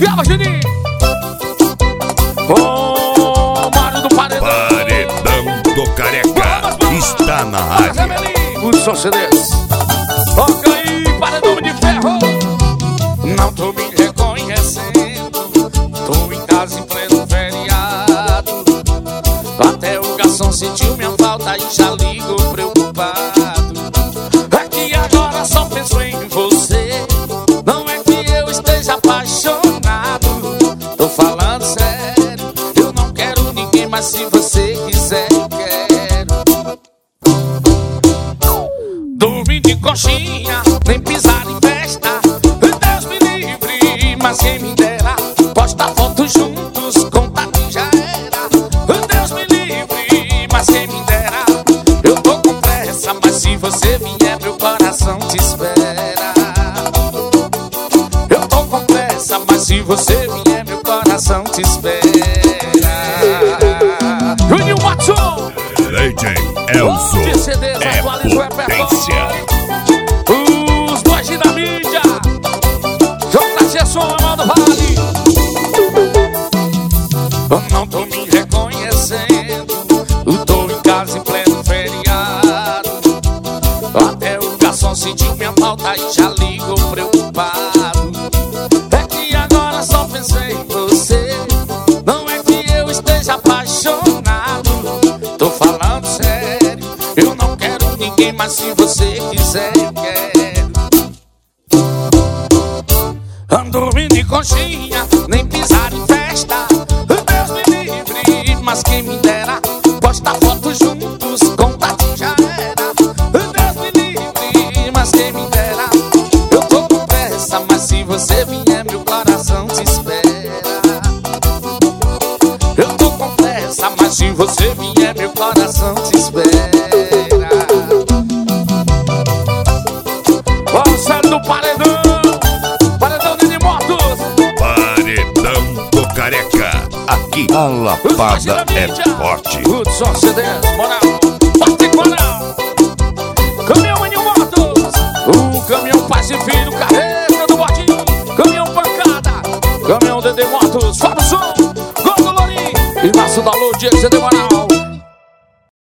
Grava, Juninho. Ô, Mário do Paredão. Paredão do Careca está na área. Os CDs. Toca aí, Paredão de Ferro. Não tô me reconhecendo. Tô em casa em pleno feriado. Até o garçom sentiu minha falta e já ligou preocupado. É que agora só penso em você. Não é que eu esteja apaixonado. Tô falando sério. Eu não quero ninguém, mas se você quiser eu quero. Dormir de coxinha, nem pisar em festa. Deus me livre, mas quem me dera postar fotos juntos, contato já era. Deus me livre, mas quem me dera. Eu tô com pressa, mas se você vier meu coração te espera. Eu tô com pressa, mas se você vier meu coração te espera. Juninho Watson, Legend Elzo é potência. Os boys da mídia, J. Gerson, Amado Vale. Eu não tô me reconhecendo. Eu tô em casa em pleno feriado. Até o garçom sentiu minha falta e já ligou preocupado. É que agora só pensei em você. Não é que eu esteja apaixonado. Tô falando sério. Eu não quero ninguém, mas se você quiser eu quero. Ando dormindo de coxinha, nem pisar em festa. Deus me livre, mas quem me dera postar fotos juntos, contato já era. Deus me livre, mas quem me dera. Eu tô com pressa, mas se você vier meu coração te espera. Eu tô com pressa, mas se você vier meu coração te espera. Você do Paredão, Paredão de motos. Paredão do Careca. Aqui a lapada é forte. Hudson CDs, moral, forte moral. Caminhão Maninho Motos. O caminhão Paz e Filho, carreta do botinho. Caminhão Pancada. Caminhão DD Motos, fora o som. Gol do Lorim. E Márcio da Lua, Diego CD Moral.